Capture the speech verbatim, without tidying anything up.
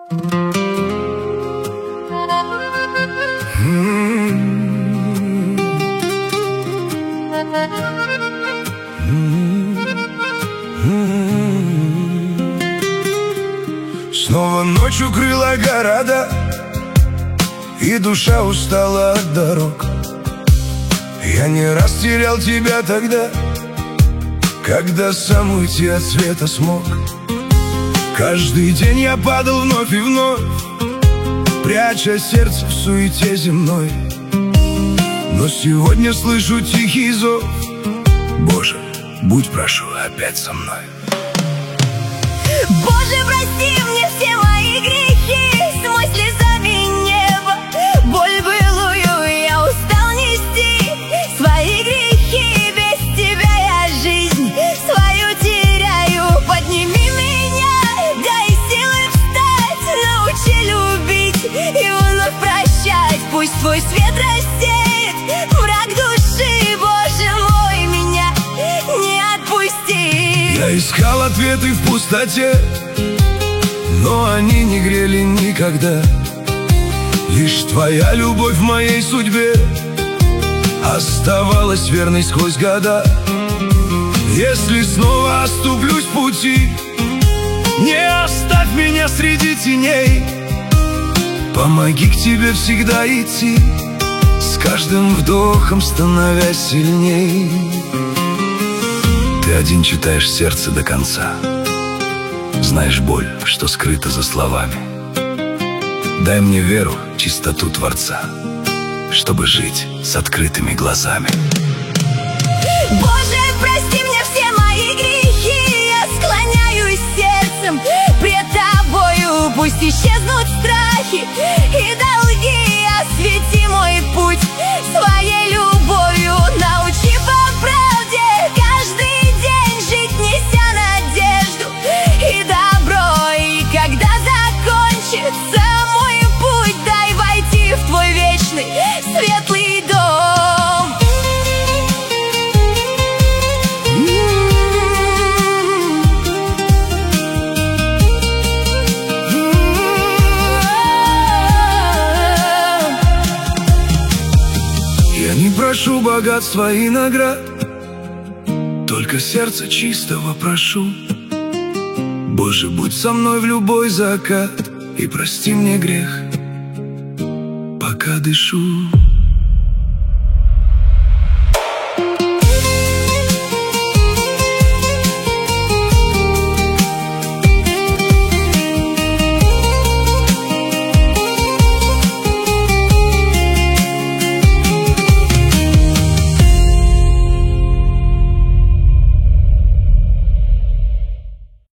Снова ночь укрыла города, и душа устала от дорог. Я не раз терял тебя тогда, когда сам уйти от света смог. Каждый день я падал вновь и вновь, пряча сердце в суете земной. Но сегодня слышу тихий зов: Боже, будь, прошу, опять со мной. Боже, прости мне все мои грехи, смой слезами небо боль былую, я устал нести свои грехи. Без тебя я жизнь свою теряю. Подними меня, дай силы встать, научи любить и вновь прощать. Пусть твой свет рассеет мрак души. Боже мой, меня не отпусти. Я искал ответы в пустоте, но они не грели никогда. Лишь твоя любовь в моей судьбе оставалась верной сквозь года. Если снова оступлюсь в пути, не оставь меня среди теней. Помоги к тебе всегда идти, с каждым вдохом становясь сильней. Ты один читаешь сердце до конца, знаешь боль, что скрыта за словами. Дай мне веру, чистоту Творца, чтобы жить с открытыми глазами. Боже, прости мне все мои грехи, я склоняюсь сердцем пред тобою. Пусть исчезнут страхи и долги, освети мой путь своей любовью. Научи по правде каждый день жить, неся надежду и добро. И когда закончится мой путь, дай войти в твой вечный светлый дом. Я не прошу богатства и наград, только сердце чистого прошу. Боже, будь со мной в любой закат и прости мне грех, пока дышу.